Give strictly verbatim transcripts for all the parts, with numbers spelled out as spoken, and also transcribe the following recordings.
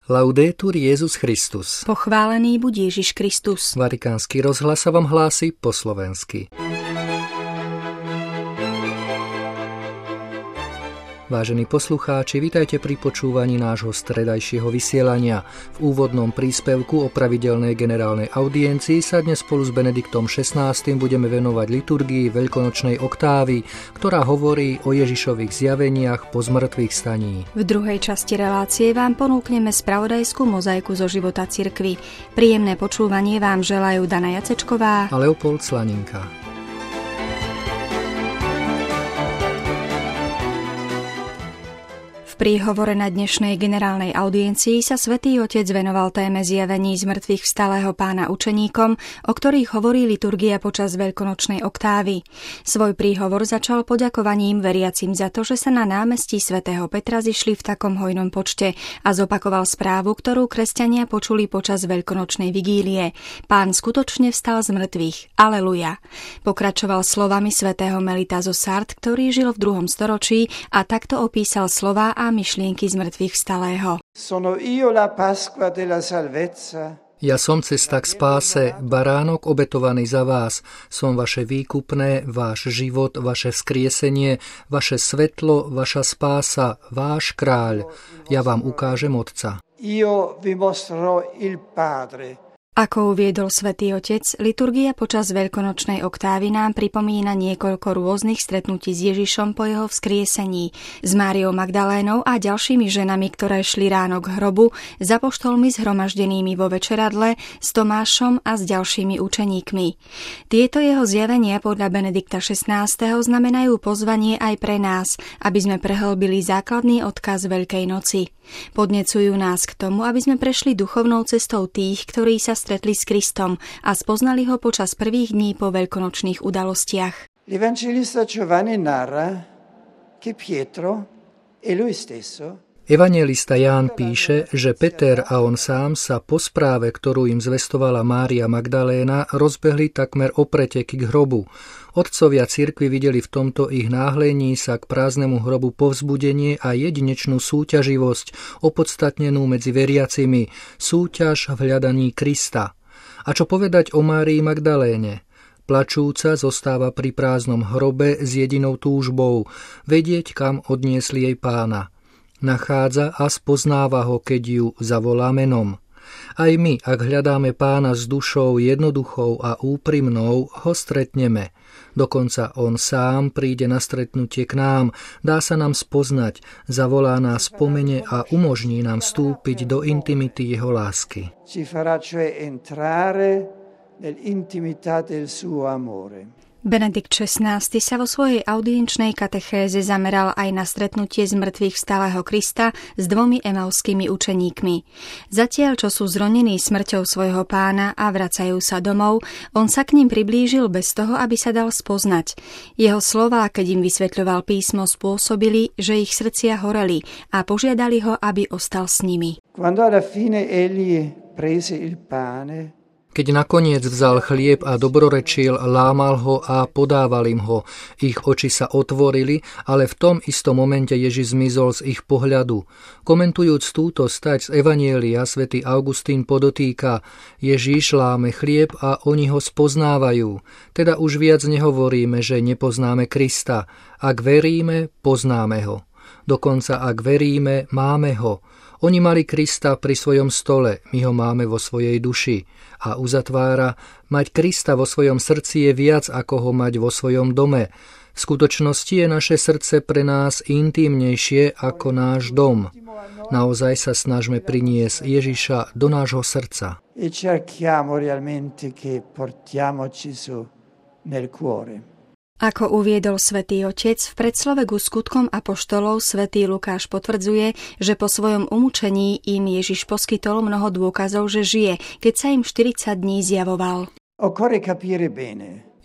Laudetur Jesus Christus. Pochválený buď Ježiš Kristus. Vatikánsky rozhlas vám hlási po slovensky. Vážení poslucháči, vitajte pri počúvaní nášho stredajšieho vysielania. V úvodnom príspevku o pravidelnej generálnej audiencii sa dnes spolu s Benediktom šestnásty. budeme venovať liturgii veľkonočnej oktávy, ktorá hovorí o Ježišových zjaveniach po zmrtvých staní. V druhej časti relácie vám ponúkneme spravodajskú mozaiku zo života cirkvi. Príjemné počúvanie vám želajú Dana Jacečková a Leopold Slaninka. V príhovore na dnešnej generálnej audiencii sa Svätý Otec venoval téme zjavení z mŕtvych vstalého Pána učeníkom, o ktorých hovorí liturgia počas veľkonočnej oktávy. Svoj príhovor začal poďakovaním veriacim za to, že sa na námestí svätého Petra zišli v takom hojnom počte a zopakoval správu, ktorú kresťania počuli počas veľkonočnej vigílie. Pán skutočne vstal z mŕtvych. Aleluja. Pokračoval slovami svätého Melita zo Sardes, ktorý žil v druhom storočí a takto opísal slová a myšlienky z mŕtvych vstalého. Ja som cesta k spáse, baránok obetovaný za vás. Som vaše výkupné, váš život, vaše vzkriesenie, vaše svetlo, vaša spása, váš kráľ. Ja vám ukážem Otca. Ako uviedol Svätý Otec, liturgia počas veľkonočnej oktávy nám pripomína niekoľko rôznych stretnutí s Ježišom po jeho vzkriesení, s Máriou Magdalénou a ďalšími ženami, ktoré šli ráno k hrobu, s apoštolmi zhromaždenými vo večeradle, s Tomášom a s ďalšími učeníkmi. Tieto jeho zjavenia podľa Benedikta šestnásteho znamenajú pozvanie aj pre nás, aby sme prehlbili základný odkaz Veľkej noci. Podnecujú nás k tomu, aby sme prešli duchovnou cestou tých, ktorí sa stretli s Kristom a spoznali ho počas prvých dní po veľkonočných udalostiach. L'Evangelista Giovanni narra che Pietro e lui stesso Evanjelista Ján píše, že Peter a on sám sa po správe, ktorú im zvestovala Mária Magdaléna, rozbehli takmer o preteky k hrobu. Otcovia cirkvi videli v tomto ich náhlení sa k prázdnemu hrobu povzbudenie a jedinečnú súťaživosť, opodstatnenú medzi veriacimi, súťaž v hľadaní Krista. A čo povedať o Márii Magdaléne? Plačúca zostáva pri prázdnom hrobe s jedinou túžbou, vedieť, kam odniesli jej Pána. Nachádza a spoznáva ho, keď ju zavolá menom. Aj my, ak hľadáme Pána s dušou jednoduchou a úprimnou, ho stretneme. Dokonca on sám príde na stretnutie k nám, dá sa nám spoznať, zavolá nás po mene a umožní nám vstúpiť do intimity jeho lásky. ci farà cioè entrare nell'intimità del suo amore. Benedikt šestnásty sa vo svojej audienčnej katechéze zameral aj na stretnutie z mŕtvych vstalého Krista s dvomi emauskými učeníkmi. Zatiaľ, čo sú zronení smrťou svojho Pána a vracajú sa domov, on sa k nim priblížil bez toho, aby sa dal spoznať. Jeho slová, keď im vysvetľoval písmo, spôsobili, že ich srdcia horeli a požiadali ho, aby ostal s nimi. Quando alla fine egli prese il pane, Keď nakoniec vzal chlieb a dobrorečil, lámal ho a podával im ho. Ich oči sa otvorili, ale v tom istom momente Ježiš zmizol z ich pohľadu. Komentujúc túto stať z Evanjelia, svätý Augustín podotýka: Ježiš láme chlieb a oni ho spoznávajú. Teda už viac nehovoríme, že nepoznáme Krista. Ak veríme, poznáme ho. Dokonca ak veríme, máme ho. Oni mali Krista pri svojom stole, my ho máme vo svojej duši. A uzatvára: mať Krista vo svojom srdci je viac, ako ho mať vo svojom dome. V skutočnosti je naše srdce pre nás intímnejšie ako náš dom. Naozaj sa snažme priniesť Ježiša do nášho srdca. e cerchiamo realmente che portiamoci su nel cuore. Ako uviedol Svätý Otec, v predslove ku skutkom apoštolov svätý Lukáš potvrdzuje, že po svojom umúčení im Ježiš poskytol mnoho dôkazov, že žije, keď sa im štyridsať dní zjavoval. Occorre capire bene.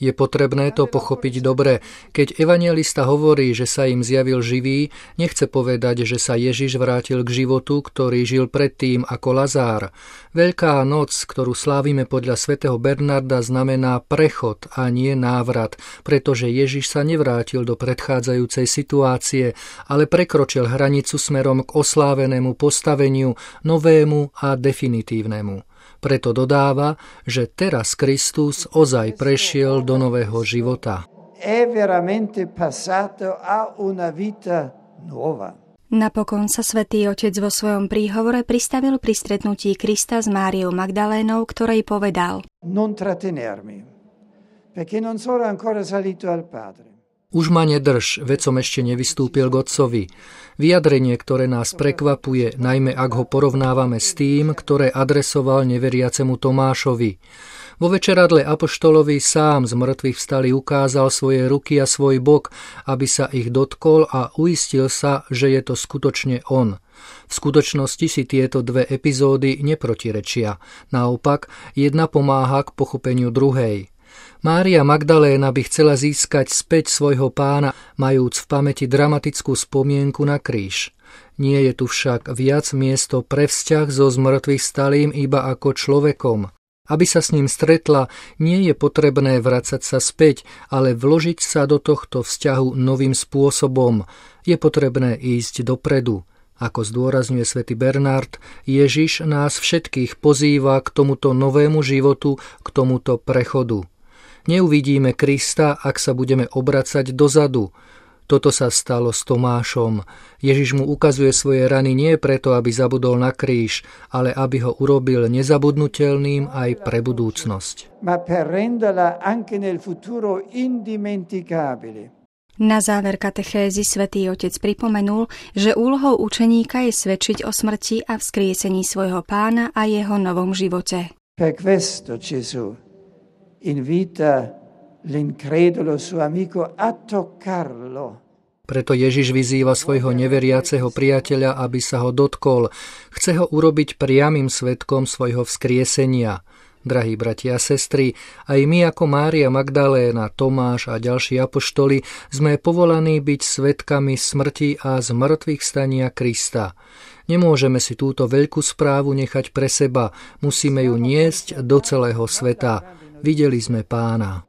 Je potrebné to pochopiť dobre. Keď evanjelista hovorí, že sa im zjavil živý, nechce povedať, že sa Ježiš vrátil k životu, ktorý žil predtým ako Lazár. Veľká noc, ktorú slávime podľa svätého Bernarda, znamená prechod a nie návrat, pretože Ježiš sa nevrátil do predchádzajúcej situácie, ale prekročil hranicu smerom k oslávenému postaveniu, novému a definitívnemu. Preto dodáva, že teraz Kristus ozaj prešiel do nového života. Napokon sa Svätý Otec vo svojom príhovore pristavil pri stretnutí Krista s Máriou Magdalénou, ktorej povedal: Non trattenermi, perché non sono ancora salito al Padre. Už ma nedrž, veď som ešte nevystúpil k Otcovi. Vyjadrenie, ktoré nás prekvapuje, najmä ak ho porovnávame s tým, ktoré adresoval neveriacemu Tomášovi. Vo večeradle apoštolovi sám z mŕtvych vstali ukázal svoje ruky a svoj bok, aby sa ich dotkol a uistil sa, že je to skutočne on. V skutočnosti si tieto dve epizódy neprotirečia. Naopak, jedna pomáha k pochopeniu druhej. Mária Magdaléna by chcela získať späť svojho Pána, majúc v pamäti dramatickú spomienku na kríž. Nie je tu však viac miesto pre vzťah so zmŕtvych stalým iba ako človekom. Aby sa s ním stretla, nie je potrebné vracať sa späť, ale vložiť sa do tohto vzťahu novým spôsobom. Je potrebné ísť dopredu. Ako zdôrazňuje svätý Bernard, Ježiš nás všetkých pozýva k tomuto novému životu, k tomuto prechodu. Neuvidíme Krista, ak sa budeme obracať dozadu. Toto sa stalo s Tomášom. Ježiš mu ukazuje svoje rany nie preto, aby zabudol na kríž, ale aby ho urobil nezabudnutelným aj pre budúcnosť. Na záver katechézy Svätý Otec pripomenul, že úlohou učeníka je svedčiť o smrti a vzkriesení svojho Pána a jeho novom živote. Per questo Gesù invita l'incredulo suo amico a toccarlo. Preto Ježiš vyzýva svojho neveriaceho priateľa, aby sa ho dotkol. Chce ho urobiť priamym svedkom svojho vzkriesenia. Drahí bratia a sestry, aj my ako Mária Magdaléna, Tomáš a ďalší apoštoli sme povolaní byť svedkami smrti a zmŕtvych stania Krista. Nemôžeme si túto veľkú správu nechať pre seba, musíme ju niesť do celého sveta. Videli sme Pána.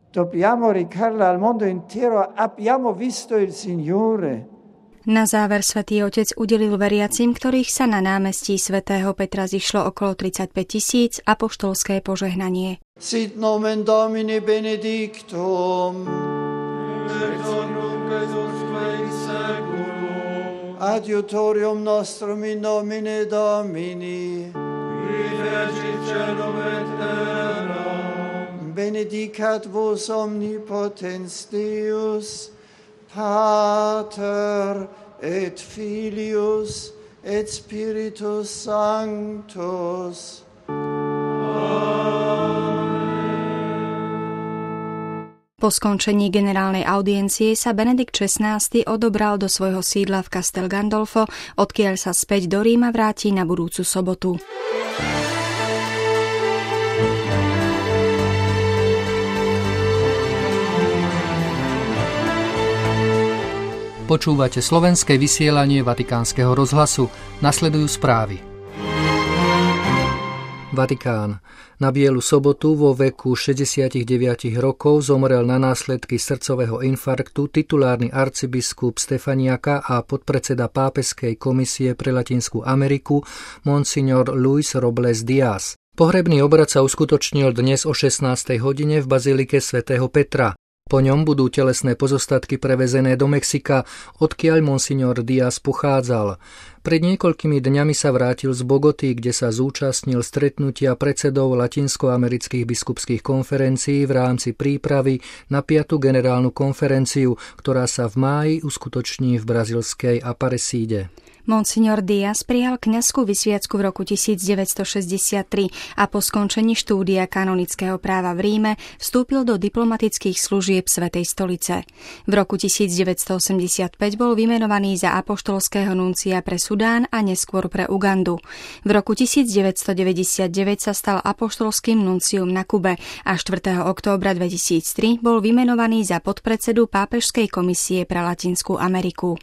Na záver Svätý Otec udelil veriacim, ktorých sa na námestí svätého Petra zišlo okolo tridsaťpäť tisíc, apoštolské požehnanie. Sit nomen Domini benedictum. Adiutorium nostrum in nomine Domini. Benedicat vos omnipotens Deus, Pater et Filius et Spiritus Sanctus. Po skončení generálnej audiencie sa Benedikt šestnásty odobral do svojho sídla v Castel Gandolfo, odkiaľ sa späť do Ríma vráti na budúcu sobotu. Počúvate slovenské vysielanie Vatikánskeho rozhlasu. Nasledujú správy. Vatikán. Na Bielu sobotu vo veku šesťdesiatdeväť rokov zomrel na následky srdcového infarktu titulárny arcibiskup Stefaniaka a podpredseda Pápeskej komisie pre Latinskú Ameriku monsignor Luis Robles Díaz. Pohrebný obrad sa uskutočnil dnes o šestnástej hodine v bazilike svätého Petra. Po ňom budú telesné pozostatky prevezené do Mexika, odkiaľ monsignor Díaz pochádzal. Pred niekoľkými dňami sa vrátil z Bogoty, kde sa zúčastnil stretnutia predsedov latinskoamerických biskupských konferencií v rámci prípravy na piatu generálnu konferenciu, ktorá sa v máji uskutoční v brazílskej Aparecíde. Monsignor Diaz prijal kňazskú vysviacku v roku tisícdeväťstošesťdesiattri a po skončení štúdia kanonického práva v Ríme vstúpil do diplomatických služieb Svätej stolice. V roku tisícdeväťstoosemdesiatpäť bol vymenovaný za apoštolského nuncia pre Sudán a neskôr pre Ugandu. V roku tisícdeväťstodeväťdesiatdeväť sa stal apoštolským nunciom na Kube a štvrtého októbra dvetisíctri bol vymenovaný za podpredsedu Pápežskej komisie pre Latinskú Ameriku.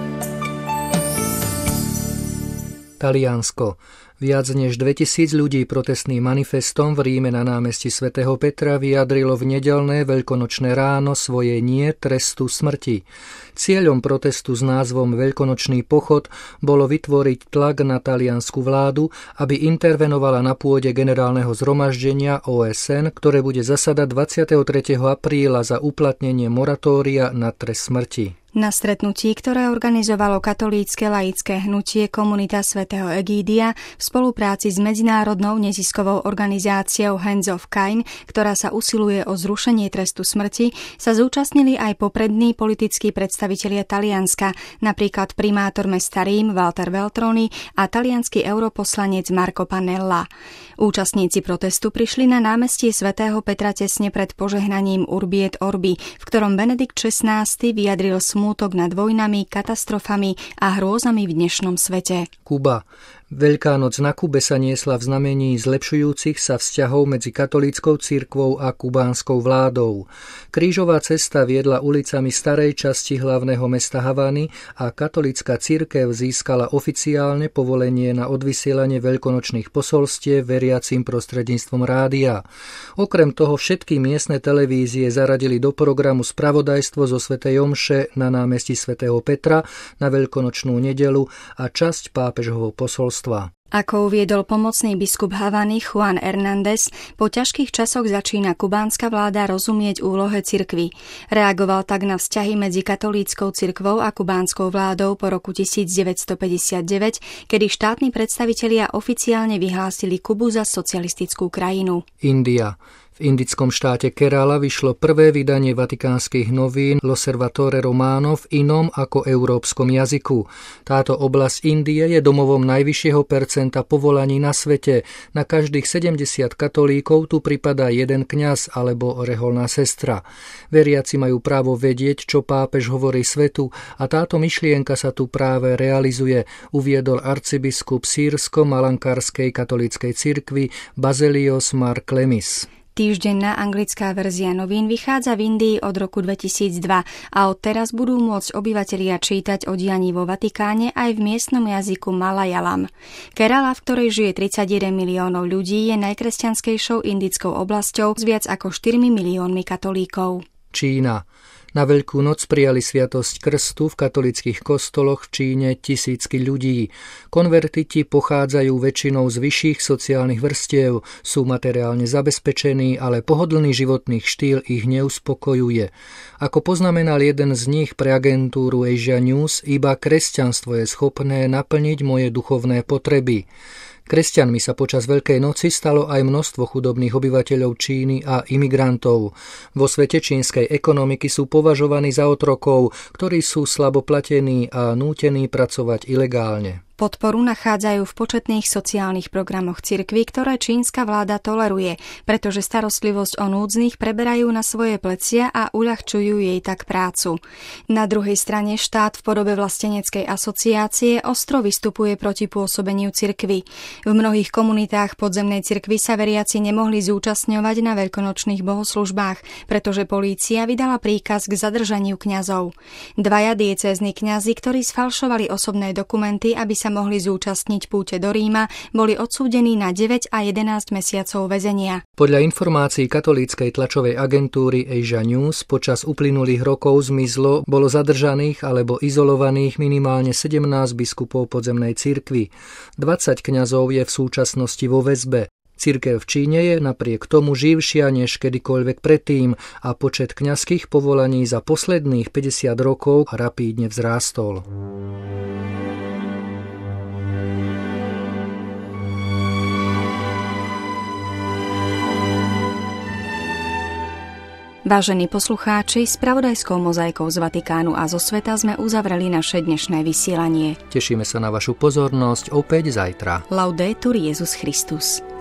Taliansko. Viac než dvetisíc ľudí protestným manifestom v Ríme na námestí svätého Petra vyjadrilo v nedeľné veľkonočné ráno svoje nie trestu smrti. Cieľom protestu s názvom Veľkonočný pochod bolo vytvoriť tlak na taliansku vládu, aby intervenovala na pôde generálneho zhromaždenia ó es en, ktoré bude zasadať dvadsiateho tretieho apríla za uplatnenie moratória na trest smrti. Na stretnutí, ktoré organizovalo katolícke laické hnutie Komunita svätého Egídia v spolupráci s medzinárodnou neziskovou organizáciou Hands of Cain, ktorá sa usiluje o zrušenie trestu smrti, sa zúčastnili aj poprední politickí predstavitelia Talianska, napríklad primátor mesta Rím Walter Veltroni a taliansky europoslanec Marco Pannella. Účastníci protestu prišli na námestie svätého Petra tesne pred požehnaním Urbi et Orbi, v ktorom Benedikt šestnásty vyjadril smútok nad vojnami, katastrofami a hrôzami v dnešnom svete. Kuba. Veľká noc na Kube sa niesla v znamení zlepšujúcich sa vzťahov medzi katolíckou cirkvou a kubánskou vládou. Krížová cesta viedla ulicami starej časti hlavného mesta Havany a katolícka cirkev získala oficiálne povolenie na odvysielanie veľkonočných posolstiev veriacim prostredníctvom rádia. Okrem toho všetky miestne televízie zaradili do programu spravodajstvo zo svätej omše na námestí svätého Petra na veľkonočnú nedeľu a časť pápežovho posolstva. Ako uviedol pomocný biskup Havany Juan Hernández, po ťažkých časoch začína kubánska vláda rozumieť úlohe cirkvi. Reagoval tak na vzťahy medzi katolíckou cirkvou a kubánskou vládou po roku devätnásťstopäťdesiatdeväť, kedy štátni predstavitelia oficiálne vyhlásili Kubu za socialistickú krajinu. India. V indickom štáte Kerala vyšlo prvé vydanie vatikánskych novín L'Osservatore Romano v inom ako európskom jazyku. Táto oblasť Indie je domovom najvyššieho percenta povolaní na svete. Na každých sedemdesiat katolíkov tu pripadá jeden kňaz alebo reholná sestra. Veriaci majú právo vedieť, čo pápež hovorí svetu a táto myšlienka sa tu práve realizuje, uviedol arcibiskup sýrsko-malankárskej katolíckej cirkvi Bazelios Mark Lemis. Týždenná anglická verzia novín vychádza v Indii od roku dvetisícdva a odteraz budú môcť obyvatelia čítať o dianí vo Vatikáne aj v miestnom jazyku Malayalam. Kerala, v ktorej žije tridsaťjeden miliónov ľudí, je najkresťanskejšou indickou oblasťou s viac ako štyri miliónmi katolíkov. Čína. Na Veľkú noc prijali sviatosť krstu v katolíckych kostoloch v Číne tisícky ľudí. Konvertiti pochádzajú väčšinou z vyšších sociálnych vrstiev, sú materiálne zabezpečení, ale pohodlný životný štýl ich neuspokojuje. Ako poznamenal jeden z nich pre agentúru Asia News, iba kresťanstvo je schopné naplniť moje duchovné potreby. Kresťanmi sa počas Veľkej noci stalo aj množstvo chudobných obyvateľov Číny a imigrantov. Vo svete čínskej ekonomiky sú považovaní za otrokov, ktorí sú slabo platení a nútení pracovať ilegálne. Podporu nachádzajú v početných sociálnych programoch cirkvi, ktoré čínska vláda toleruje, pretože starostlivosť o núdznych preberajú na svoje plecia a uľahčujú jej tak prácu. Na druhej strane štát v podobe vlasteneckej asociácie ostro vystupuje proti pôsobeniu cirkvi. V mnohých komunitách podzemnej cirkvi sa veriaci nemohli zúčastňovať na veľkonočných bohoslužbách, pretože polícia vydala príkaz k zadržaniu kňazov. Dvaja diecézni kňazi, ktorí sfalšovali osobné dokumenty, aby sa mohli zúčastniť púte do Ríma, boli odsúdení na deväť a jedenásť mesiacov väzenia. Podľa informácií katolíckej tlačovej agentúry Asia News počas uplynulých rokov zmizlo, bolo zadržaných alebo izolovaných minimálne sedemnásť biskupov podzemnej cirkvi. dvadsať kňazov je v súčasnosti vo väzbe. Cirkev v Číne je napriek tomu živšia než kedykoľvek predtým a počet kňazských povolaní za posledných päťdesiat rokov rapídne vzrástol. Vážení poslucháči, spravodajskou mozaikou z Vatikánu a zo sveta sme uzavreli naše dnešné vysielanie. Tešíme sa na vašu pozornosť opäť zajtra. Laudetur Jesus Christus.